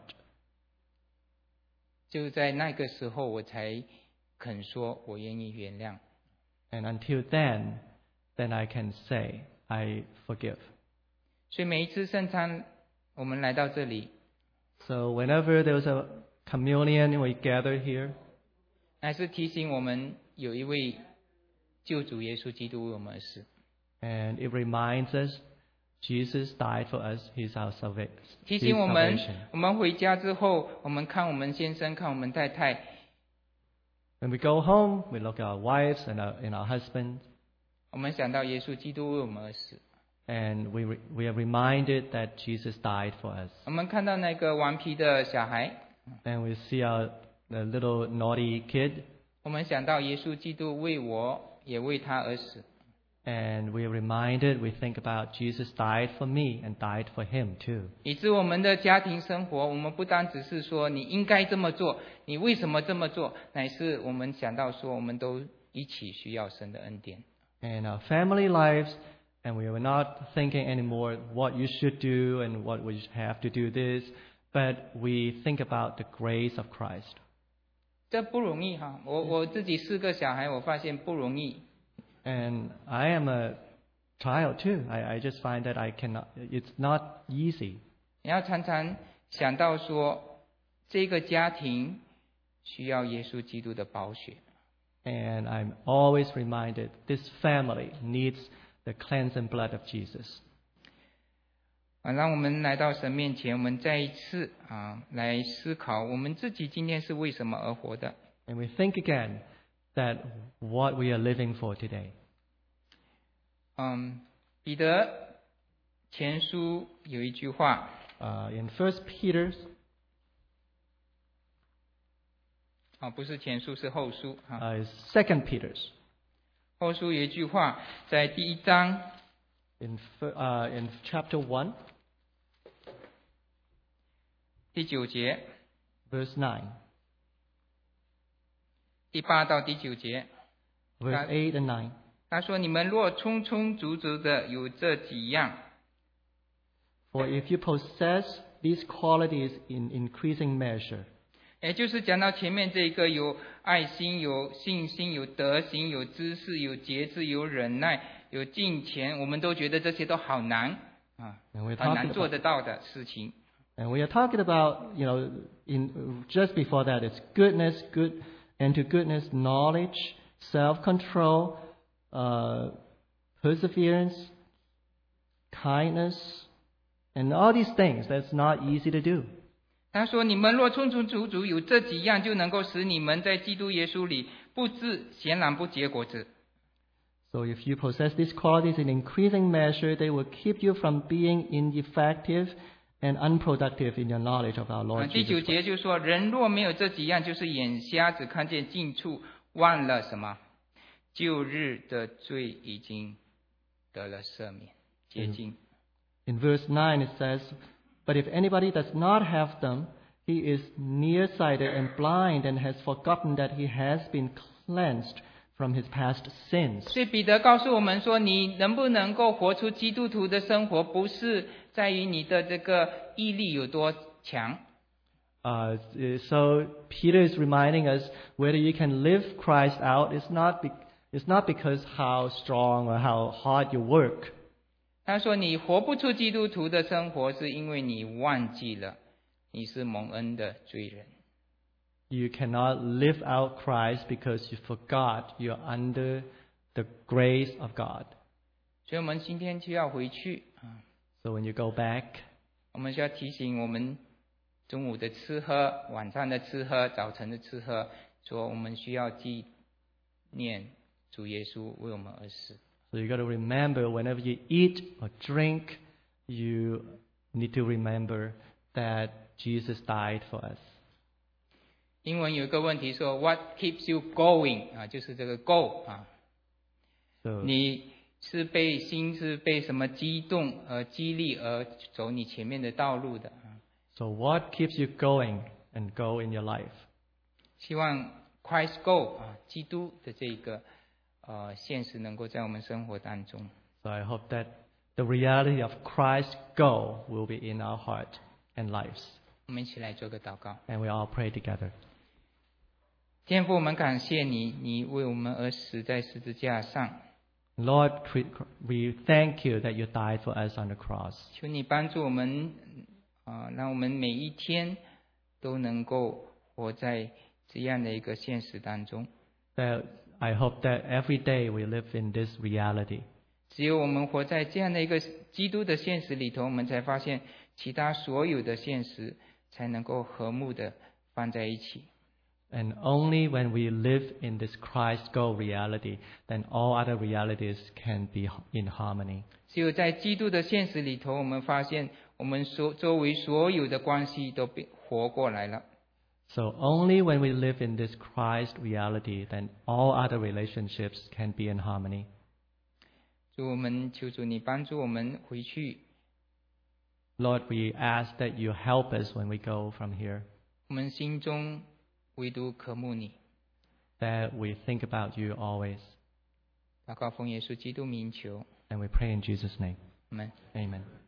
就在那个时候，我才肯说我愿意原谅。 And until then I can say, I forgive. 所以每一次圣餐，我们来到这里， So whenever there's a communion, we gather here, 乃是提醒我们有一位救主耶稣基督为我们而死。 and it reminds us Jesus died for us. He's our 提醒我们 salvation. 我们回家之后，我们看我们先生，看我们太太， When we go home, we look at our wives and our husbands, 我们想到耶稣基督为我们而死。 and we are reminded that Jesus died for us. 我们看到那个顽皮的小孩， And we see the little naughty kid, 我们想到耶稣基督为我，也为他而死。 and we are reminded, we think about Jesus died for me and died for him too. 以致我们的家庭生活，我们不单只是说你应该这么做，你为什么这么做，乃是我们想到说，我们都一起需要神的恩典。 And our family lives, and we are not thinking anymore what you should do and what we have to do this, but we think about the grace of Christ. 这不容易哈，我自己4个小孩，我发现不容易。 And I am a child too. I just find that it's not easy. 你要常常想到说，这个家庭需要耶稣基督的宝血。 And I'm always reminded this family needs the cleansing blood of Jesus. 让我们来到神面前，我们再一次来思考我们自己今天是为什么而活的。 And we think again that what we are living for today. 彼得前书有一句话， In 1 Peter, 不是前书，是后书。 is 2 Peter's. 后书有一句话，在第1章 In chapter 1, 第9节、 verse 9, 第8到第9节， verse 8 and 9. 他说：“你们若充充足足的有这几样， For if you possess these qualities in increasing measure, 也就是讲到前面这个有爱心、有信心、有德行、有知识、有节制、有忍耐、有敬虔，我们都觉得这些都好难 and we're 很难 talking 做 about, 得到的事情。 and we are talking about, just before that, it's goodness, and to goodness, knowledge, self-control, perseverance, kindness, and all these things. That's not easy to do. 他说：“你们若充充足足有这几样，就能够使你们在基督耶稣里不致闲然不结果子。” So if you possess these qualities in increasing measure, they will keep you from being ineffective and unproductive in your knowledge of our Lord 第 Jesus 9节 Christ. 就说，人若没有这几样，就是眼瞎，只看见近处，忘了什么？旧日的罪已经得了赦免，洁净。 In verse 9 it says, But if anybody does not have them, he is nearsighted and blind and has forgotten that he has been cleansed from his past sins. 所以彼得告诉我们说，你能不能够活出基督徒的生活，不是在于你的这个毅力有多强， So Peter is reminding us whether you can live Christ out is not because how strong or how hard you work. 他说你活不出基督徒的生活，是因为你忘记了你是蒙恩的罪人。 You cannot live out Christ because you forgot you're under the grace of God. 所以我们今天就要回去 So when you go back, 我们需要提醒我们中午的吃喝、晚上的吃喝、早晨的吃喝，说我们需要纪念主耶稣为我们而死。 so you got to remember whenever you eat or drink, you need to remember that Jesus died for us. 英文有一个问题说 What keeps you going 就是这个 go So 你是心是被什么激动而激励而走你前面的道路的 So what keeps you going and go in your life? 希望 Christ go 基督的这个现实能够在我们生活当中。 So I hope that the reality of Christ go will be in our heart and lives. 我们一起来做个祷告。 And we all pray together. 天父，我们感谢你，你为我们而死在十字架上。 Lord, we thank you that you died for us on the cross. 求你帮助我们让我们每一天都能够活在这样的一个现实当中。 That I hope that every day we live in this reality. 只有我们活在这样的一个基督的现实里头，我们才发现其他所有的现实才能够和睦的放在一起。 And only when we live in this Christ go reality, then all other realities can be in harmony. 只有在基督的现实里头，我们发现我们周围所有的关系都被活过来了。 So only when we live in this Christ reality, then all other relationships can be in harmony. 求主你帮助我们回去， Lord, we ask that you help us when we go from here, 我们心中唯独渴慕你。 that we think about you always. 祷告奉耶稣基督名求， And we pray in Jesus' name. 阿们。 Amen.